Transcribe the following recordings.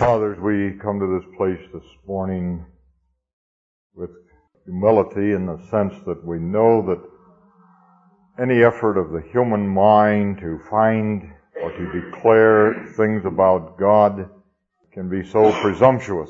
Fathers, we come to this place this morning with humility in the sense that we know that any effort of the human mind to find or to declare things about God can be so presumptuous.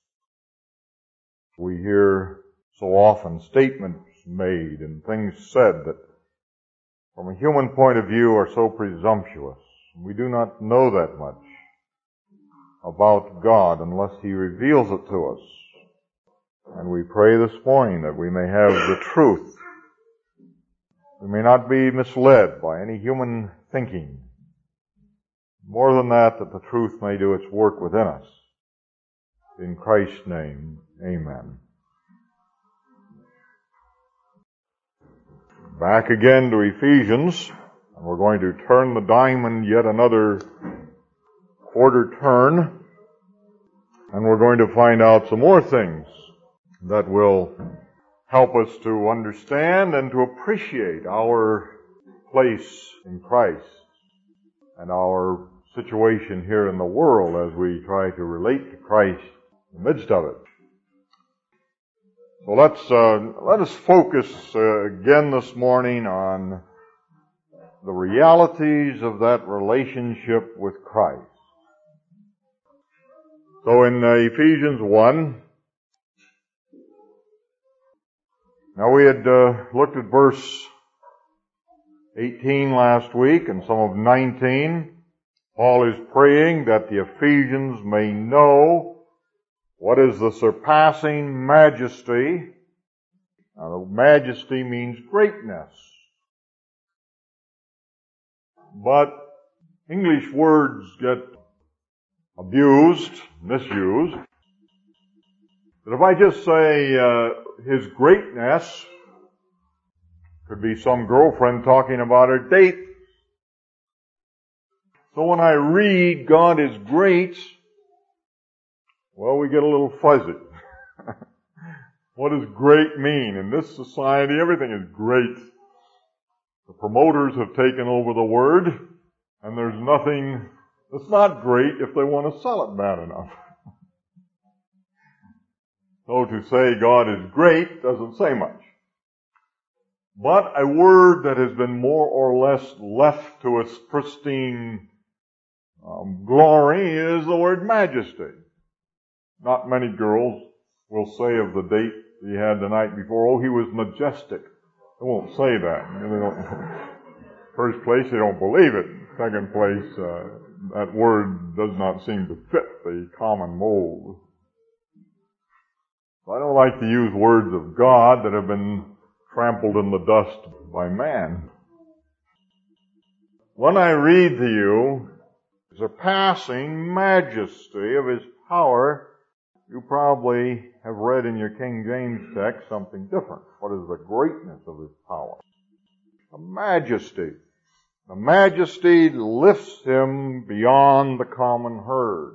We hear so often statements made and things said that from a human point of view are so presumptuous. We do not know that much about God unless He reveals it to us. And we pray this morning that we may have the truth. We may not be misled by any human thinking. More than that, that the truth may do its work within us. In Christ's name, amen. Back again to Ephesians, and we're going to turn the diamond yet another quarter turn, and we're going to find out some more things that will help us to understand and to appreciate our place in Christ and our situation here in the world as we try to relate to Christ in the midst of it. So let us focus again this morning on the realities of that relationship with Christ. So in Ephesians 1, now we had looked at verse 18 last week and some of 19. Paul is praying that the Ephesians may know what is the surpassing majesty. Now, the majesty means greatness. But English words get abused, misused. But if I just say His greatness, could be some girlfriend talking about her date. So when I read God is great, well, we get a little fuzzy. What does great mean? In this society, everything is great. The promoters have taken over the word, and there's nothing that's not great if they want to sell it bad enough. So to say God is great doesn't say much. But a word that has been more or less left to its pristine glory is the word majesty. Not many girls will say of the date he had the night before, oh, he was majestic. They won't say that. First place, they don't believe it. Second place, that word does not seem to fit the common mold. I don't like to use words of God that have been trampled in the dust by man. When I read to you the surpassing majesty of His power, you probably have read in your King James text something different. What is the greatness of His power? The majesty. The majesty lifts Him beyond the common herd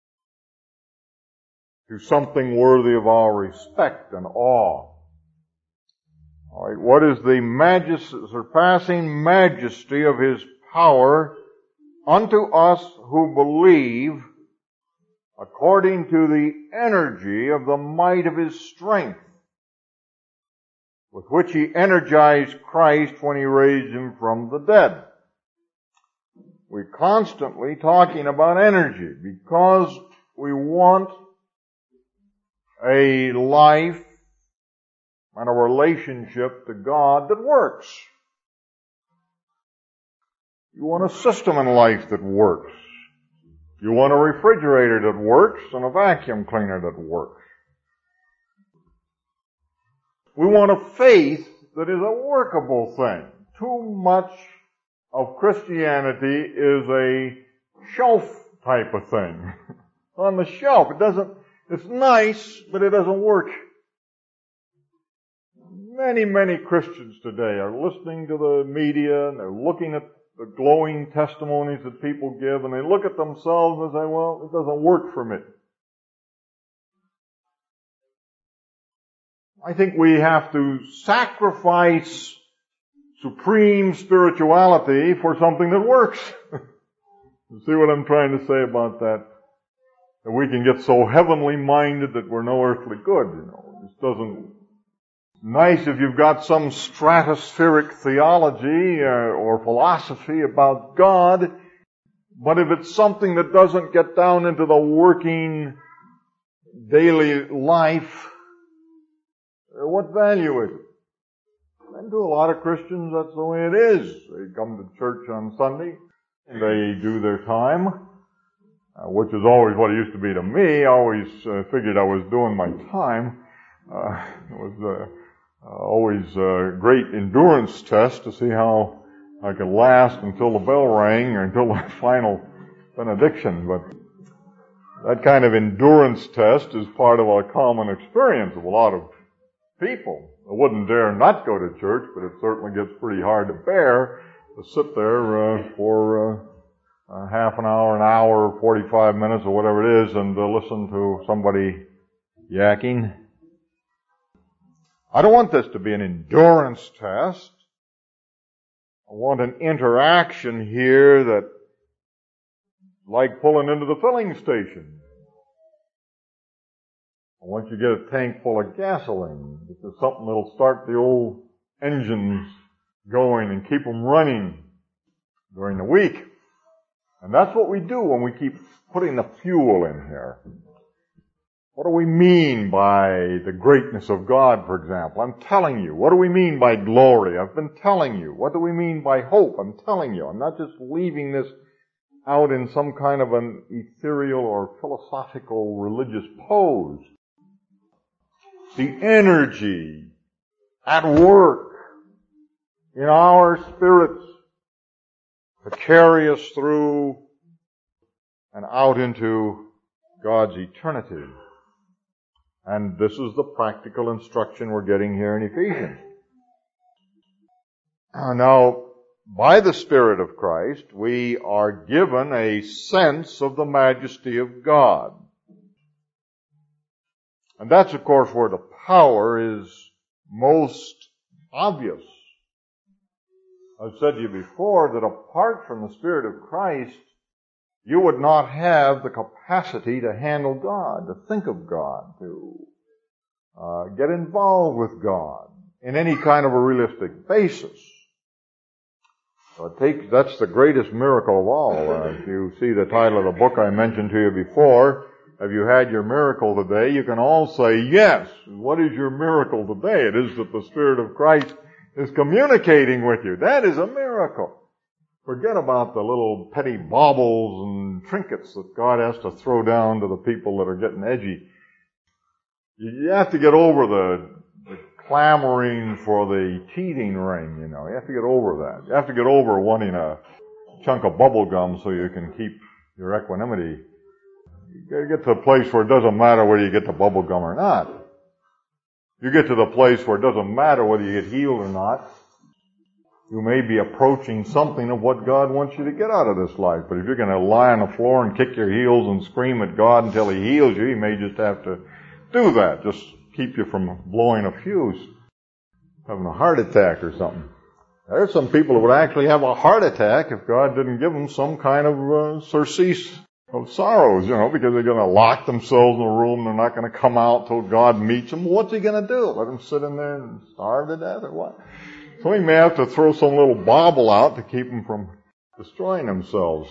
to something worthy of our respect and awe. All right, what is the surpassing majesty of His power unto us who believe, according to the energy of the might of His strength, with which He energized Christ when He raised Him from the dead? We're constantly talking about energy because we want a life and a relationship to God that works. You want a system in life that works. You want a refrigerator that works and a vacuum cleaner that works. We want a faith that is a workable thing. Too much of Christianity is a shelf type of thing. On the shelf. It's nice, but it doesn't work. Many Christians today are listening to the media and they're looking at the glowing testimonies that people give, and they look at themselves and say, well, it doesn't work for me. I think we have to sacrifice supreme spirituality for something that works. You see what I'm trying to say about that? that we can get so heavenly minded that we're no earthly good, you know. It doesn't nice if you've got some stratospheric theology or philosophy about God, but if it's something that doesn't get down into the working daily life, what value is it? And to a lot of Christians, that's the way it is. They come to church on Sunday, and they do their time, which is always what it used to be to me. I always figured I was doing my time. It was always a great endurance test to see how I could last until the bell rang or until the final benediction. But that kind of endurance test is part of a common experience of a lot of people. I wouldn't dare not go to church, but it certainly gets pretty hard to bear to sit there for half an hour, 45 minutes, or whatever it is, and listen to somebody yakking. I don't want this to be an endurance test. I want an interaction here that, like pulling into the filling station. I want you to get a tank full of gasoline. This is something that'll start the old engines going and keep them running during the week. And that's what we do when we keep putting the fuel in here. What do we mean by the greatness of God, for example? I'm telling you. What do we mean by glory? I've been telling you. What do we mean by hope? I'm telling you. I'm not just leaving this out in some kind of an ethereal or philosophical religious pose. The energy at work in our spirits to carry us through and out into God's eternity. And this is the practical instruction we're getting here in Ephesians. Now, by the Spirit of Christ, we are given a sense of the majesty of God. And that's, of course, where the power is most obvious. I've said to you before that apart from the Spirit of Christ, you would not have the capacity to handle God, to think of God, to get involved with God in any kind of a realistic basis. So that's the greatest miracle of all. If you see the title of the book I mentioned to you before, have you had your miracle today? You can all say, yes. What is your miracle today? It is that the Spirit of Christ is communicating with you. That is a miracle. Forget about the little petty baubles and trinkets that God has to throw down to the people that are getting edgy. You have to get over the clamoring for the teething ring, you know. You have to get over that. You have to get over wanting a chunk of bubble gum so you can keep your equanimity. You gotta get to a place where it doesn't matter whether you get the bubble gum or not. You get to the place where it doesn't matter whether you get healed or not. You may be approaching something of what God wants you to get out of this life. But if you're going to lie on the floor and kick your heels and scream at God until He heals you, He may just have to do that. Just keep you from blowing a fuse, having a heart attack or something. There's some people who would actually have a heart attack if God didn't give them some kind of surcease of sorrows, you know, because they're going to lock themselves in a room. They're not going to come out till God meets them. What's He going to do? Let them sit in there and starve to death or what? So He may have to throw some little bauble out to keep them from destroying themselves.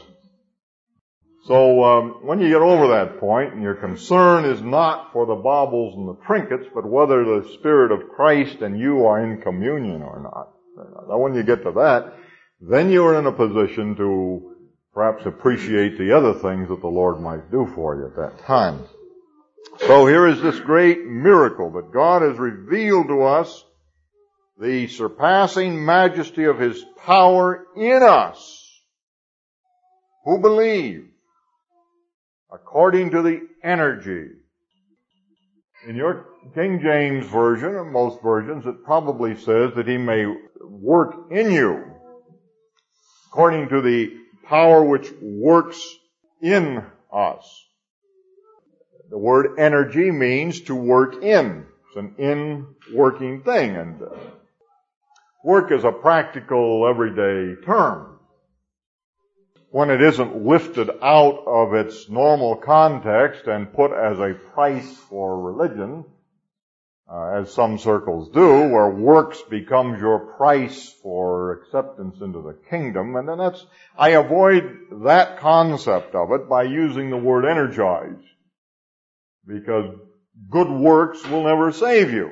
So when you get over that point, and your concern is not for the baubles and the trinkets, but whether the Spirit of Christ and you are in communion or not. Now when you get to that, then you are in a position to perhaps appreciate the other things that the Lord might do for you at that time. So here is this great miracle that God has revealed to us the surpassing majesty of His power in us who believe according to the energy. In your King James Version, or most versions, it probably says that He may work in you according to the power which works in us. The word energy means to work in. It's an in-working thing. And work is a practical, everyday term. when it isn't lifted out of its normal context and put as a price for religion, as some circles do, where works becomes your price for acceptance into the kingdom. And then I avoid that concept of it by using the word energize, because good works will never save you.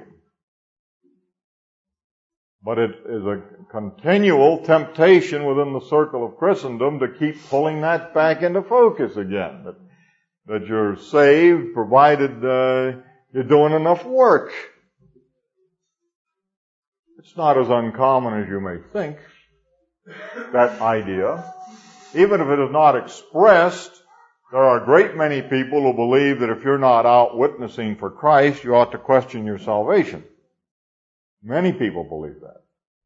But it is a continual temptation within the circle of Christendom to keep pulling that back into focus again. That you're saved provided you're doing enough work. It's not as uncommon as you may think, that idea. Even if it is not expressed, there are a great many people who believe that if you're not out witnessing for Christ, you ought to question your salvation. Many people believe that.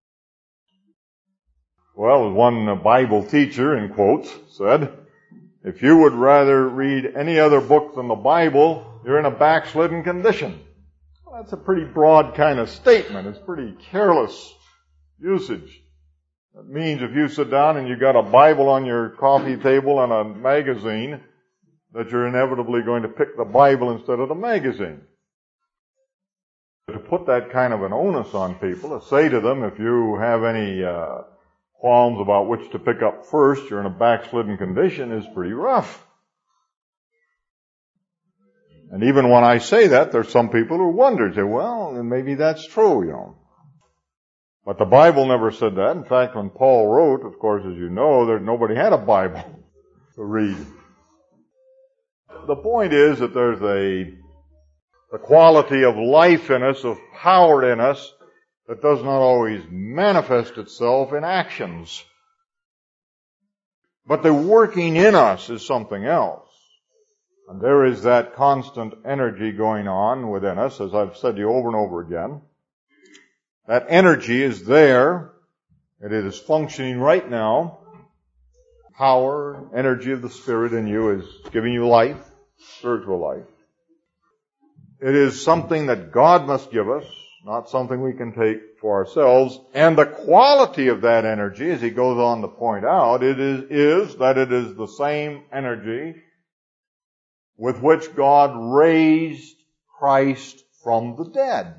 Well, as one Bible teacher, in quotes, said, if you would rather read any other book than the Bible, you're in a backslidden condition. Well, that's a pretty broad kind of statement. It's pretty careless usage. That means if you sit down and you've got a Bible on your coffee table and a magazine, that you're inevitably going to pick the Bible instead of the magazine. To put that kind of an onus on people, to say to them, if you have any qualms about which to pick up first, you're in a backslidden condition, is pretty rough. And even when I say that, there's some people who wonder, say, well, maybe that's true, you know. But the Bible never said that. In fact, when Paul wrote, of course, as you know, nobody had a Bible to read. The point is that there's the quality of life in us, of power in us, that does not always manifest itself in actions. But the working in us is something else. And there is that constant energy going on within us, as I've said to you over and over again. That energy is there, and it is functioning right now. Power, energy of the Spirit in you is giving you life, spiritual life. It is something that God must give us, not something we can take for ourselves. And the quality of that energy, as he goes on to point out, is that it is the same energy with which God raised Christ from the dead.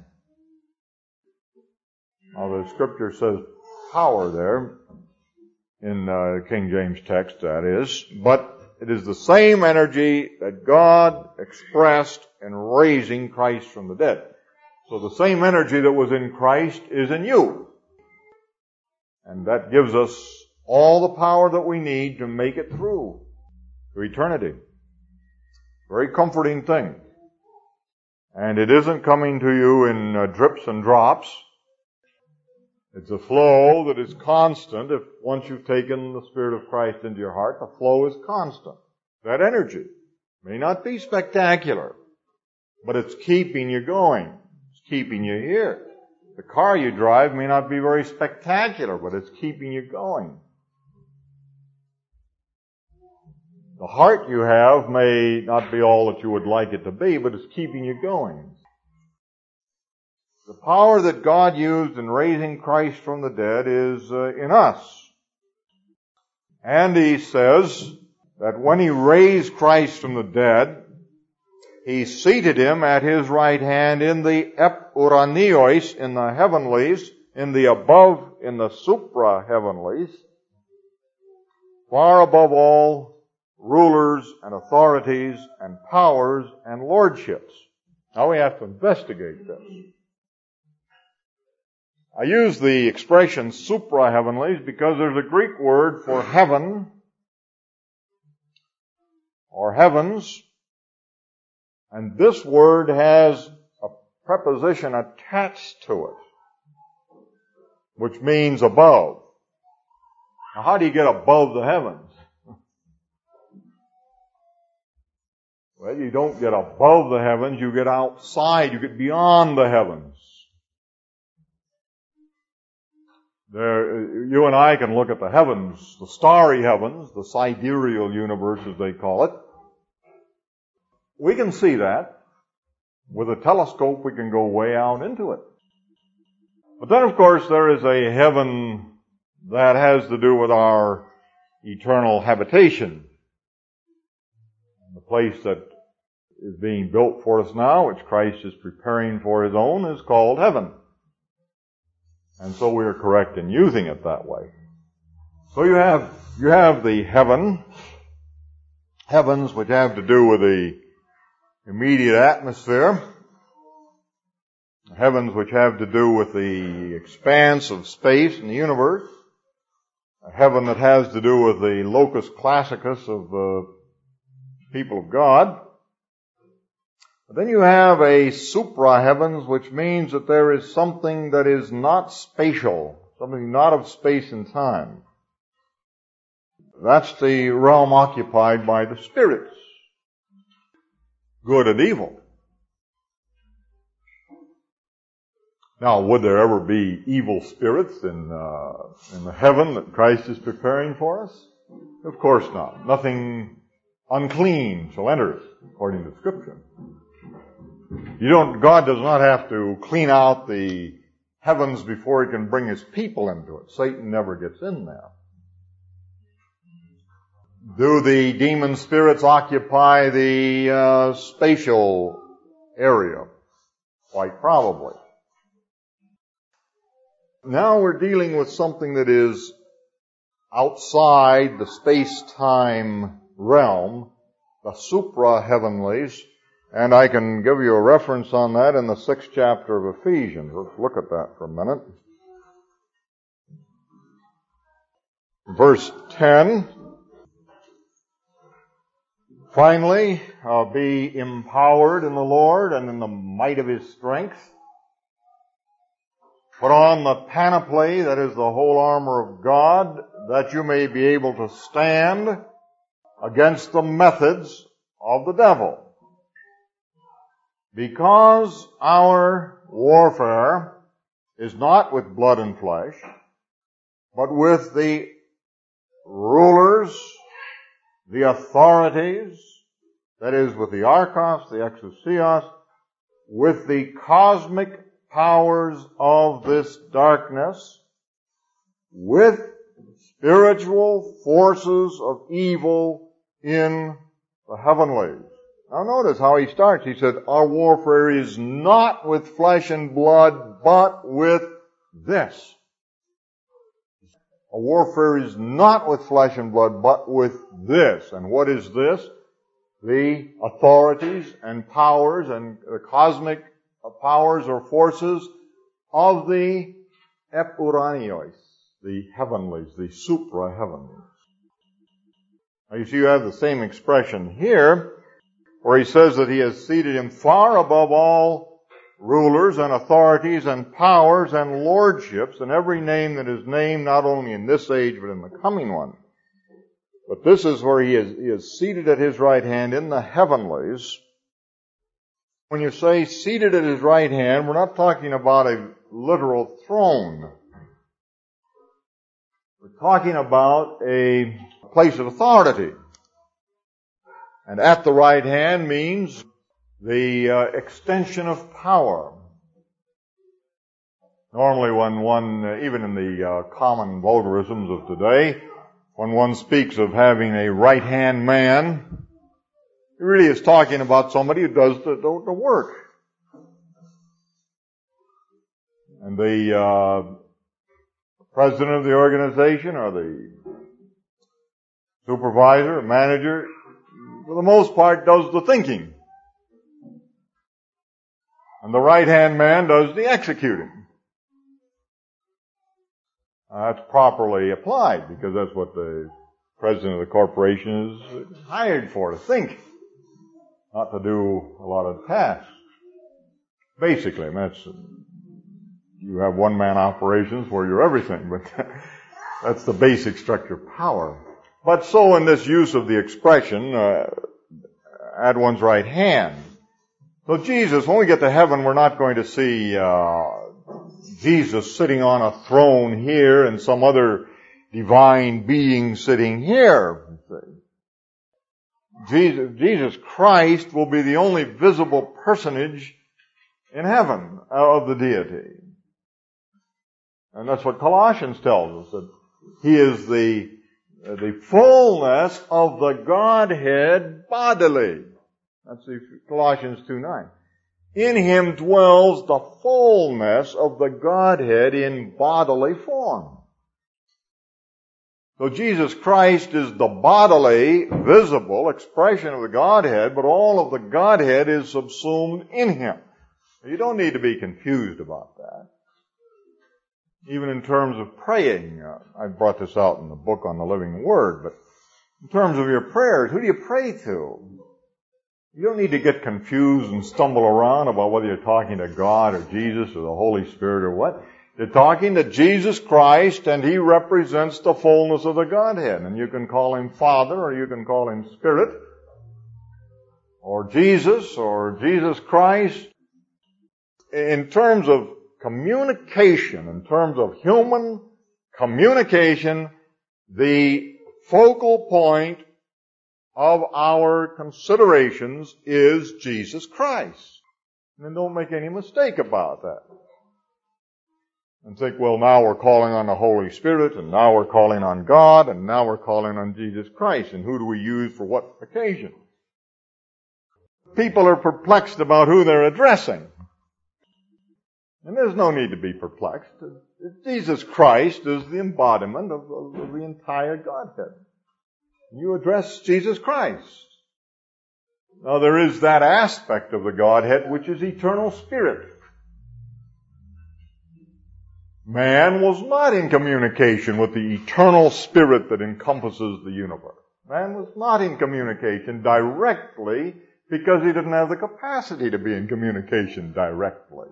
Now the scripture says power there, in King James text that is, but it is the same energy that God expressed in raising Christ from the dead. So the same energy that was in Christ is in you. And that gives us all the power that we need to make it through to eternity. Very comforting thing. And it isn't coming to you in drips and drops. It's a flow that is constant. If once you've taken the Spirit of Christ into your heart, the flow is constant. That energy may not be spectacular, but it's keeping you going. It's keeping you here. The car you drive may not be very spectacular, but it's keeping you going. The heart you have may not be all that you would like it to be, but it's keeping you going. The power that God used in raising Christ from the dead is in us. And he says that when he raised Christ from the dead, he seated him at his right hand in the epuranios, in the heavenlies, in the above, in the supra-heavenlies, far above all rulers and authorities and powers and lordships. Now we have to investigate this. I use the expression supra-heavenlies because there's a Greek word for heaven or heavens, and this word has a preposition attached to it, which means above. Now how do you get above the heavens? Well, you don't get above the heavens, you get outside, you get beyond the heavens. You and I can look at the heavens, the starry heavens, the sidereal universe as they call it. We can see that. With a telescope we can go way out into it. But then of course there is a heaven that has to do with our eternal habitation. And the place that is being built for us now, which Christ is preparing for His own, is called heaven. And so we are correct in using it that way. So you have the heavens which have to do with the immediate atmosphere, heavens which have to do with the expanse of space in the universe, a heaven that has to do with the locus classicus of the people of God. But then you have a supra-heavens, which means that there is something that is not spatial, something not of space and time. That's the realm occupied by the spirits, good and evil. Now, would there ever be evil spirits in the heaven that Christ is preparing for us? Of course not. Nothing unclean shall enter it, according to Scripture. God does not have to clean out the heavens before He can bring His people into it. Satan never gets in there. Do the demon spirits occupy the spatial area? Quite probably. Now we're dealing with something that is outside the space-time realm, the supra-heavenlies, and I can give you a reference on that in the 6th chapter of Ephesians. Let's look at that for a minute. Verse 10, finally, be empowered in the Lord and in the might of His strength. Put on the panoply, that is the whole armor of God, that you may be able to stand against the methods of the devil. Because our warfare is not with blood and flesh, but with the rulers, the authorities, that is with the archos, the exousios, with the cosmic powers of this darkness, with spiritual forces of evil in the heavenlies. Now notice how he starts. He said, our warfare is not with flesh and blood, but with this. Our warfare is not with flesh and blood, but with this. And what is this? The authorities and powers and the cosmic powers or forces of the epuranios, the heavenlies, the supra-heavenlies. Now you see you have the same expression here, where he says that He has seated Him far above all rulers and authorities and powers and lordships and every name that is named, not only in this age but in the coming one. But this is where He is seated at His right hand in the heavenlies. When you say seated at His right hand, we're not talking about a literal throne. We're talking about a place of authority. And at the right hand means the extension of power. Normally when one, even in the common vulgarisms of today, when one speaks of having a right-hand man, it really is talking about somebody who does the work. And the president of the organization or the supervisor, manager, for the most part does the thinking. And the right-hand man does the executing. That's properly applied because that's what the president of the corporation is hired for, to think, not to do a lot of tasks. Basically, you have one-man operations where you're everything, but that's the basic structure of power. But so in this use of the expression, at one's right hand. So Jesus, when we get to heaven, we're not going to see Jesus sitting on a throne here and some other divine being sitting here. Jesus Christ will be the only visible personage in heaven of the deity. And that's what Colossians tells us, that He is the the fullness of the Godhead bodily. That's Colossians 2:9. In Him dwells the fullness of the Godhead in bodily form. So Jesus Christ is the bodily, visible expression of the Godhead, but all of the Godhead is subsumed in Him. You don't need to be confused about that. Even in terms of praying, I brought this out in the book on the Living Word, but in terms of your prayers, who do you pray to? You don't need to get confused and stumble around about whether you're talking to God or Jesus or the Holy Spirit or what. You're talking to Jesus Christ, and He represents the fullness of the Godhead. And you can call Him Father, or you can call Him Spirit, or Jesus Christ. In terms of communication, in terms of human communication, the focal point of our considerations is Jesus Christ. And don't make any mistake about that. And think, well, now we're calling on the Holy Spirit, and now we're calling on God, and now we're calling on Jesus Christ. And who do we use for what occasion? People are perplexed about who they're addressing. And there's no need to be perplexed. Jesus Christ is the embodiment of the entire Godhead. You address Jesus Christ. Now there is that aspect of the Godhead which is eternal spirit. Man was not in communication with the eternal spirit that encompasses the universe. Man was not in communication directly because he didn't have the capacity to be in communication directly.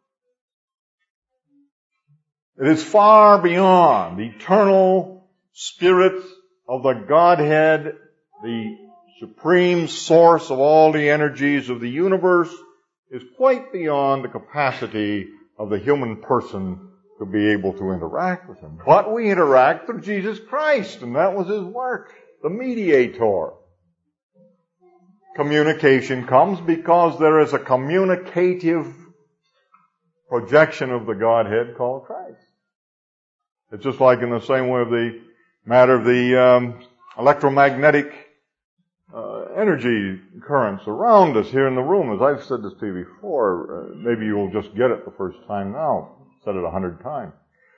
It is far beyond the eternal spirit of the Godhead, the supreme source of all the energies of the universe, is quite beyond the capacity of the human person to be able to interact with Him. But we interact through Jesus Christ, and that was His work, the mediator. Communication comes because there is a communicative projection of the Godhead called Christ. It's just like in the same way of the matter of the electromagnetic energy currents around us here in the room. As I've said this to you before, maybe you'll just get it the first time now. I've said it 100 times.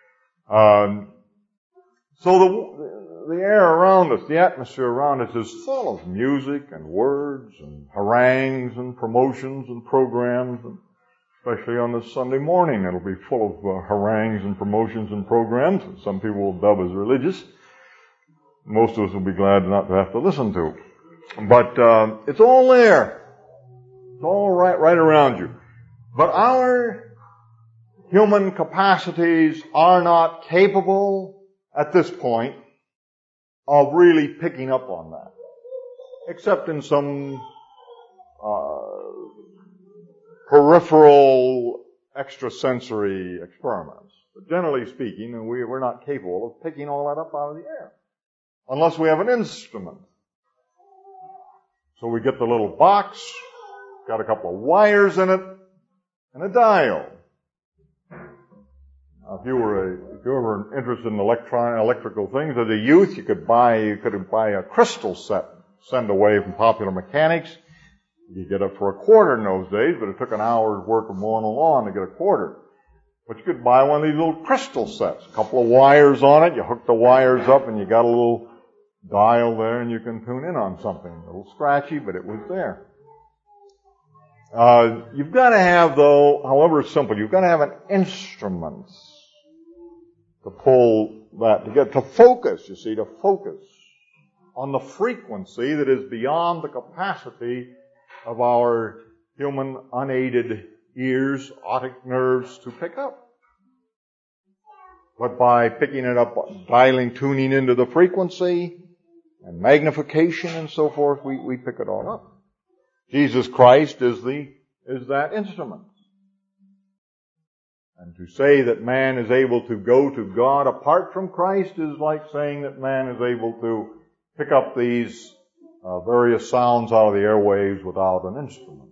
So the air around us, the atmosphere around us is full of music and words and harangues and promotions and programs, and especially on this Sunday morning, it'll be full of harangues and promotions and programs that some people will dub as religious. Most of us will be glad not to have to listen to. But it's all there. It's all right around you. But our human capacities are not capable at this point of really picking up on that, except in some peripheral extrasensory experiments. But generally speaking, we're not capable of picking all that up out of the air unless we have an instrument. So we get the little box, got a couple of wires in it, and a dial. Now, if you were interested in electrical things as a youth, you could buy a crystal set, send away from Popular Mechanics. You get it for $0.25 in those days, but it took an hour's work of mowing the lawn to get $0.25. But you could buy one of these little crystal sets, a couple of wires on it, you hook the wires up, and you got a little dial there, and you can tune in on something. A little scratchy, but it was there. You've got to have, though, however simple, you've got to have an instrument to pull that, to focus, you see, to focus on the frequency that is beyond the capacity of our human unaided ears, otic nerves to pick up. But by picking it up, dialing, tuning into the frequency and magnification and so forth, we pick it all up. Jesus Christ is that instrument. And to say that man is able to go to God apart from Christ is like saying that man is able to pick up these various sounds out of the airwaves without an instrument.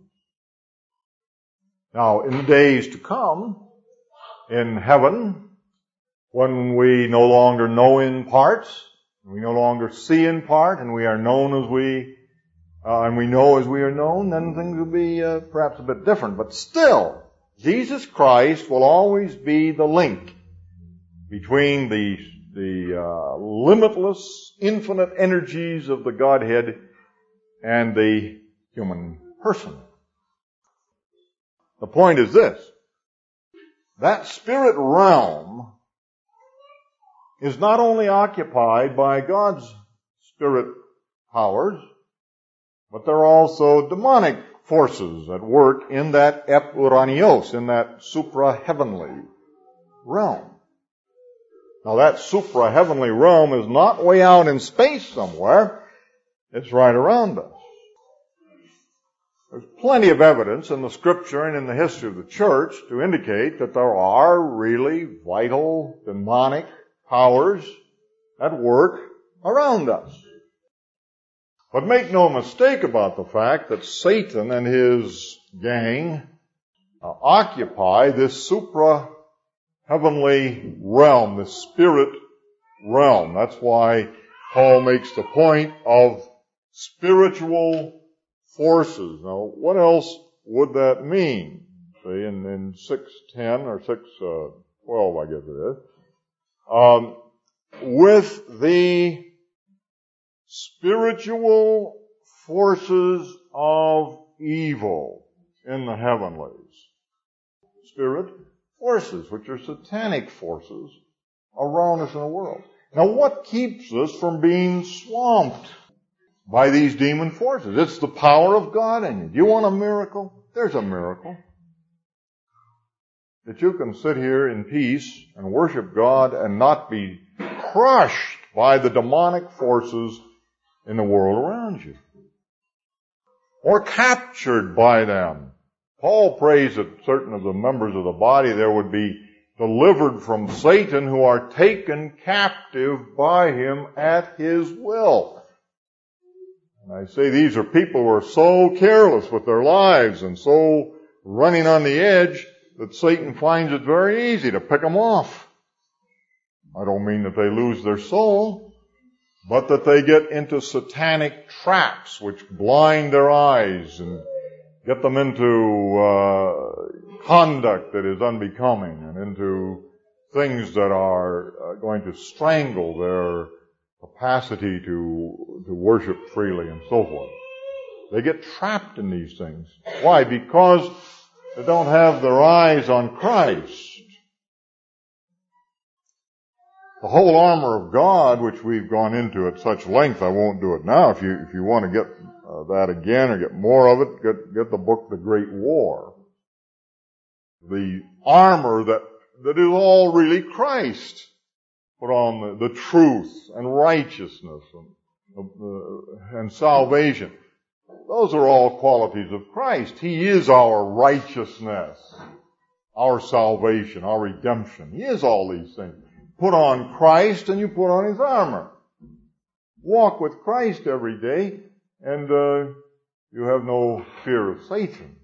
Now, in the days to come, in heaven, when we no longer know in parts, we no longer see in part, and we are known as and we know as we are known, then things will be perhaps a bit different. But still, Jesus Christ will always be the link between the limitless, infinite energies of the Godhead and the human person. The point is this: that spirit realm is not only occupied by God's spirit powers, but there are also demonic forces at work in that epuranios, in that supra-heavenly realm. Now that supra-heavenly realm is not way out in space somewhere. It's right around us. There's plenty of evidence in the Scripture and in the history of the church to indicate that there are really vital demonic powers at work around us. But make no mistake about the fact that Satan and his gang occupy this supra-heavenly realm, this spirit realm. That's why Paul makes the point of spiritual forces. Now, what else would that mean? Say in 6:10 or 6:12, I guess it is. With the spiritual forces of evil in the heavenlies. Spirit forces, which are satanic forces around us in the world. Now, what keeps us from being swamped by these demon forces? It's the power of God in you. Do you want a miracle? There's a miracle. That you can sit here in peace and worship God and not be crushed by the demonic forces in the world around you, or captured by them. Paul prays that certain of the members of the body there would be delivered from Satan, who are taken captive by him at his will. And I say these are people who are so careless with their lives and so running on the edge that Satan finds it very easy to pick them off. I don't mean that they lose their soul, but that they get into satanic traps which blind their eyes and get them into conduct that is unbecoming and into things that are going to strangle their capacity to worship freely and so forth. They get trapped in these things. Why? Because they don't have their eyes on Christ. The whole armor of God, which we've gone into at such length, I won't do it now. If you want to get that again or get more of it, get the book The Great War. The armor that is all really Christ. Put on the truth and righteousness and salvation. Those are all qualities of Christ. He is our righteousness, our salvation, our redemption. He is all these things. Put on Christ and you put on His armor. Walk with Christ every day and you have no fear of Satan.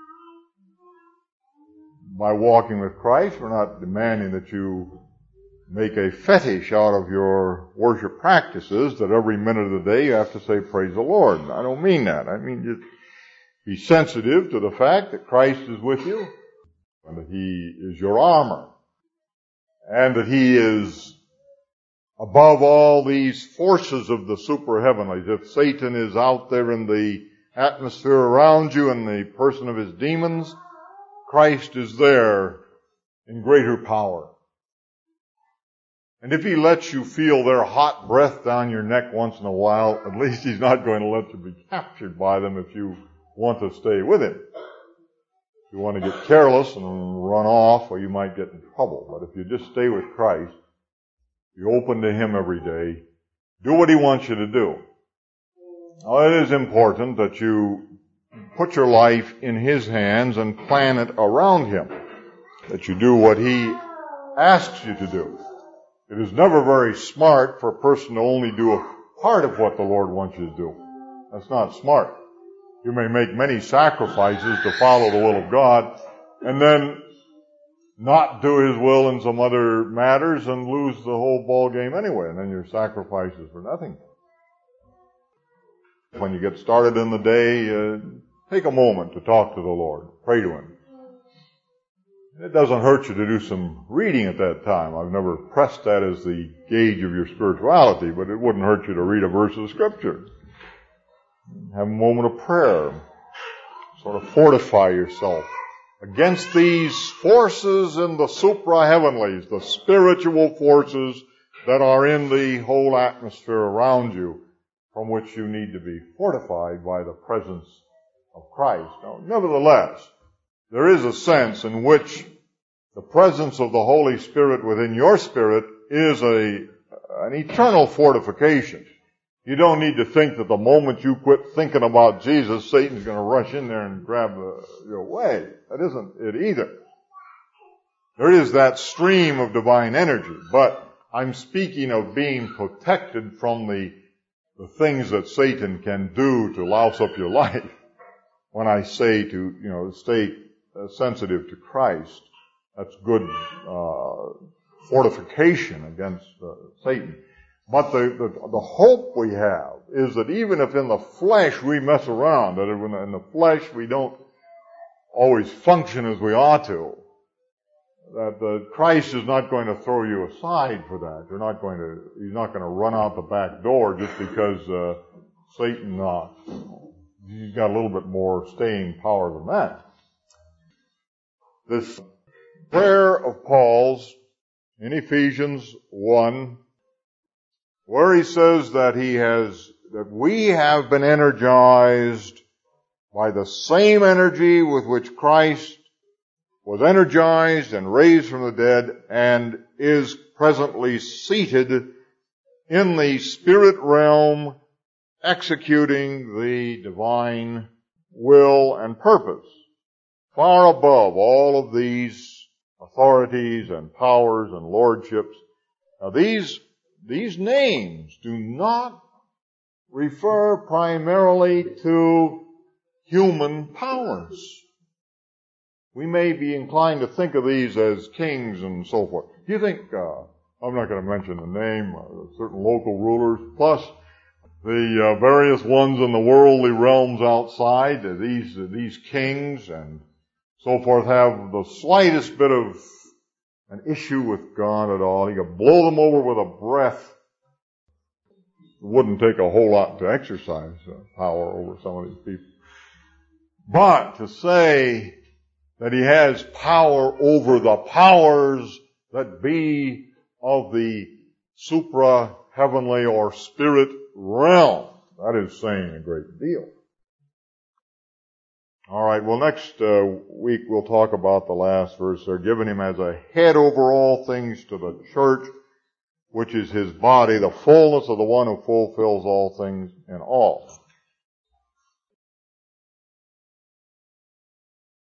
By walking with Christ, we're not demanding that you make a fetish out of your worship practices, that every minute of the day you have to say, praise the Lord. I don't mean that. I mean just be sensitive to the fact that Christ is with you and that He is your armor. And that He is above all these forces of the super-heavenlies. If Satan is out there in the atmosphere around you and the person of his demons, Christ is there in greater power. And if He lets you feel their hot breath down your neck once in a while, at least He's not going to let you be captured by them if you want to stay with Him. If you want to get careless and run off, well, you might get in trouble. But if you just stay with Christ, you open to Him every day, do what He wants you to do. Now, it is important that you put your life in His hands and plan it around Him. That you do what He asks you to do. It is never very smart for a person to only do a part of what the Lord wants you to do. That's not smart. You may make many sacrifices to follow the will of God, and then not do His will in some other matters and lose the whole ball game anyway, and then your sacrifice is for nothing. When you get started in the day, take a moment to talk to the Lord. Pray to Him. It doesn't hurt you to do some reading at that time. I've never pressed that as the gauge of your spirituality, but it wouldn't hurt you to read a verse of Scripture. Have a moment of prayer. Sort of fortify yourself against these forces in the supra-heavenlies, the spiritual forces that are in the whole atmosphere around you, from which you need to be fortified by the presence of Christ. Now, nevertheless, there is a sense in which the presence of the Holy Spirit within your spirit is an eternal fortification. You don't need to think that the moment you quit thinking about Jesus, Satan's going to rush in there and grab you away. That isn't it either. There is that stream of divine energy, but I'm speaking of being protected from the things that Satan can do to louse up your life. When I say to, stay sensitive to Christ, that's good fortification against Satan. But the hope we have is that even if in the flesh we mess around, that in the flesh we don't always function as we ought to, that Christ is not going to throw you aside for that. He's not going to run out the back door just because Satan he's got a little bit more staying power than that. This prayer of Paul's in Ephesians 1, where he says that we have been energized by the same energy with which Christ was energized and raised from the dead and is presently seated in the spirit realm, executing the divine will and purpose, far above all of these authorities and powers and lordships. Now these names do not refer primarily to human powers. We may be inclined to think of these as kings and so forth. Do you think, I'm not going to mention the name, certain local rulers, plus the various ones in the worldly realms outside, these kings and so forth have the slightest bit of an issue with God at all. He could blow them over with a breath. It wouldn't take a whole lot to exercise power over some of these people. But to say that he has power over the powers that be of the supra-heavenly or spirit realm, that is saying a great deal. All right, well, next week we'll talk about the last verse. They're giving him as a head over all things to the church, which is his body, the fullness of the one who fulfills all things in all.